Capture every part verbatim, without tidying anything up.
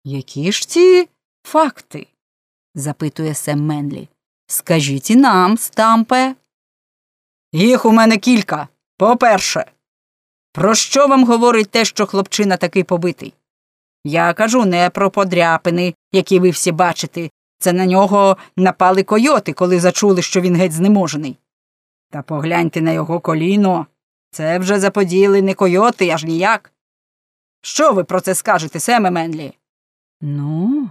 Які ж ці факти? Запитує Сем Менлі. Скажіть і нам, Стампе. Їх у мене кілька. По-перше, про що вам говорить те, що хлопчина такий побитий? Я кажу не про подряпини, які ви всі бачите. Це на нього напали койоти, коли зачули, що він геть знеможений. Та погляньте на його коліно. Це вже заподіяли не койоти, аж ніяк. Що ви про це скажете, Семе Менлі? Ну,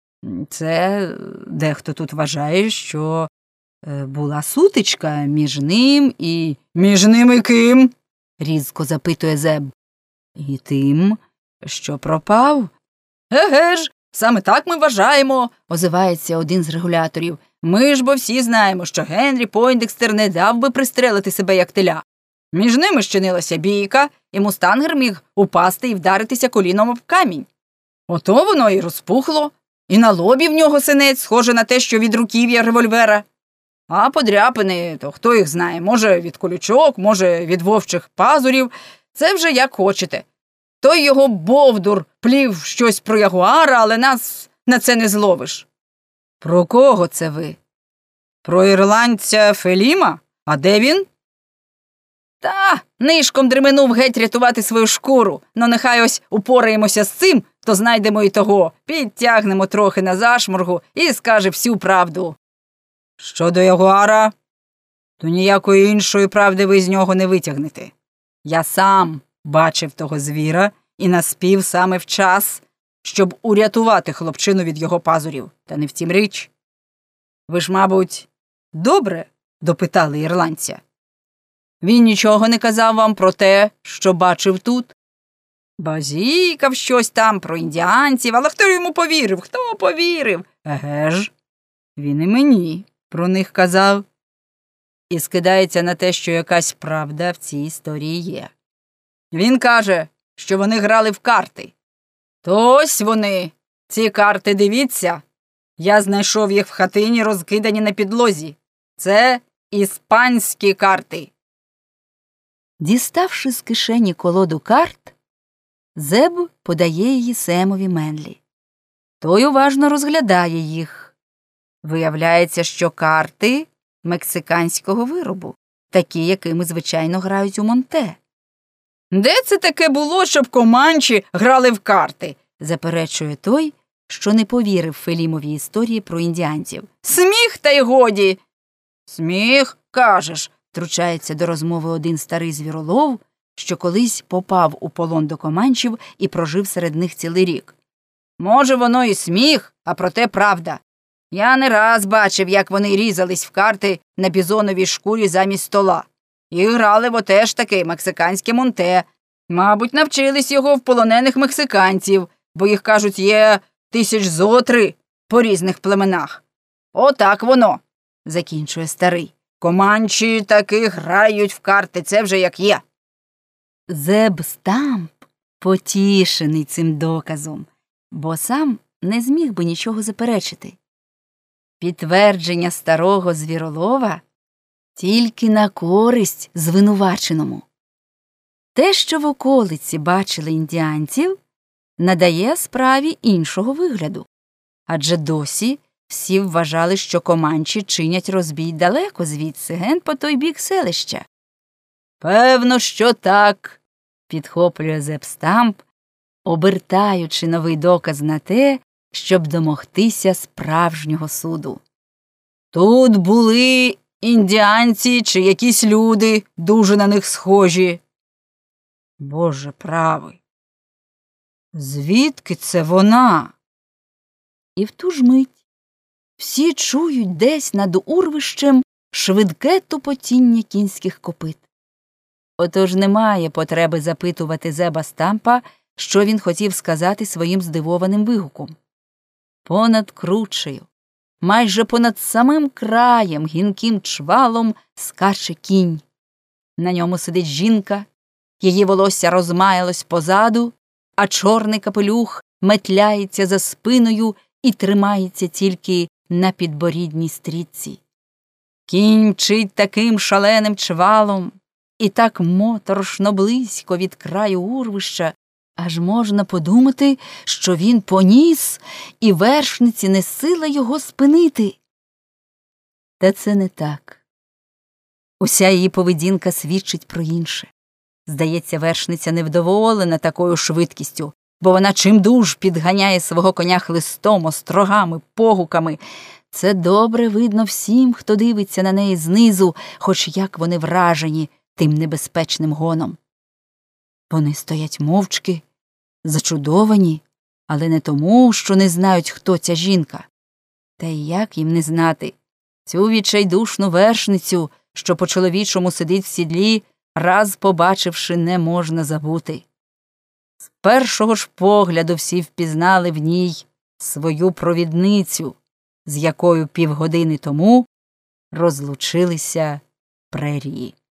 це дехто тут вважає, що була сутичка між ним і... Між ним і ким? Різко запитує Зеб. І тим, що пропав. Еге ж, саме так ми вважаємо, озивається один з регуляторів. Ми ж бо всі знаємо, що Генрі Пойндекстер не дав би пристрелити себе як теля. Між ними щинилася бійка, і мустангер міг упасти і вдаритися коліном об камінь. Ото воно і розпухло, і на лобі в нього синець, схоже на те, що від руків'я револьвера. А подряпини, то хто їх знає, може від колючок, може від вовчих пазурів, це вже як хочете. Той його бовдур плів щось про ягуара, але нас на це не зловиш. Про кого це ви? Про ірландця Феліма? А де він? Та, нишком дременув геть рятувати свою шкуру. Ну нехай ось упораємося з цим, то знайдемо і того, підтягнемо трохи на зашморгу і скаже всю правду. Щодо ягуара, то ніякої іншої правди ви з нього не витягнете. Я сам бачив того звіра і наспів саме вчас, щоб урятувати хлопчину від його пазурів. Та не в тім річ. Ви ж, мабуть, добре допитали ірландця. Він нічого не казав вам про те, що бачив тут? Базікав щось там про індіанців, але хто йому повірив? Хто повірив? Еге ж, він і мені про них казав. І скидається на те, що якась правда в цій історії є. Він каже, що вони грали в карти. То ось вони, ці карти, дивіться. Я знайшов їх в хатині, розкидані на підлозі. Це іспанські карти. Діставши з кишені колоду карт, Зеб подає її Семові Менлі. Той уважно розглядає їх. Виявляється, що карти мексиканського виробу, такі, якими, звичайно, грають у Монте. Де це таке було, щоб команчі грали в карти? Заперечує той, що не повірив Фелімовій історії про індіанців. Сміх та й годі. Сміх, кажеш, втручається до розмови один старий звіролов, що колись попав у полон до команчів і прожив серед них цілий рік. Може, воно і сміх, а проте правда. Я не раз бачив, як вони різались в карти на бізоновій шкурі замість стола. І грали в оте ж таки мексиканське Монте. Мабуть, навчились його в полонених мексиканців, бо їх, кажуть, є тисяч зо три по різних племенах. Отак воно, закінчує старий. Команчі таки грають в карти, це вже як є. Зеб Стамп потішений цим доказом, бо сам не зміг би нічого заперечити. Підтвердження старого звіролова тільки на користь звинуваченому. Те, що в околиці бачили індіанців, надає справі іншого вигляду. Адже досі всі вважали, що команчі чинять розбій далеко звідси, ген по той бік селища. Певно, що так, підхоплює Зеб Стамп, обертаючи новий доказ на те, щоб домогтися справжнього суду. Тут були індіанці чи якісь люди, дуже на них схожі. Боже правий, звідки це вона? І в ту ж мить всі чують десь над урвищем швидке тупотіння кінських копит. Отож немає потреби запитувати Зеба Стампа, що він хотів сказати своїм здивованим вигуком. Понад кручею, майже понад самим краєм гінким чвалом скаче кінь. На ньому сидить жінка, її волосся розмаялось позаду, а чорний капелюх метляється за спиною і тримається тільки на підборідній стрітці. Кінь мчить таким шаленим чвалом і так моторошно близько від краю урвища, Аж можна подумати, що він поніс, і вершниці не сила його спинити. Та це не так. Уся її поведінка свідчить про інше. Здається, вершниця невдоволена такою швидкістю, бо вона чимдуж підганяє свого коня хлистом, острогами, погуками. Це добре видно всім, хто дивиться на неї знизу, хоч як вони вражені тим небезпечним гоном. Вони стоять мовчки, зачудовані, але не тому, що не знають, хто ця жінка. Та й як їм не знати? Цю відчайдушну вершницю, що по-чоловічому сидить в сідлі, раз побачивши, не можна забути. З першого ж погляду всі впізнали в ній свою провідницю, з якою півгодини тому розлучилися прерії.